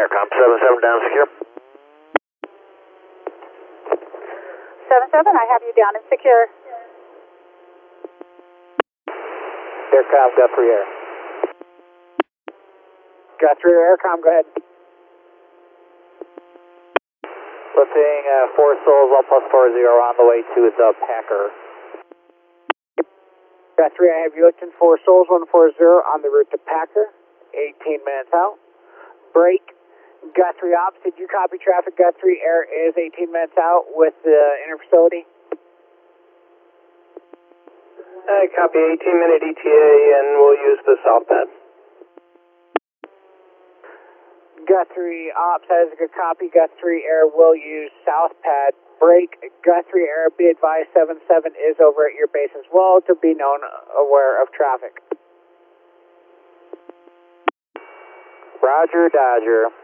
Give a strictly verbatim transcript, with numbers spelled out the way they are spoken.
Aircom seven seven down secure. seven seven, I have you down and secure. Aircom, Guthrie Air. Guthrie Air, Aircom, go ahead. Lifting uh, four souls, one plus four zero on the way to the Packer. Guthrie, I have you lifting four souls, one four zero on the route to Packer, eighteen minutes out. Break. Guthrie Ops, did you copy traffic? Guthrie Air is eighteen minutes out with the interfacility. I copy eighteen minute E T A and we'll use the south pad. Guthrie Ops has a good copy. Guthrie Air will use south pad. Break. Guthrie Air, be advised seven seven is over at your base as well to be known aware of traffic. Roger, Dodger.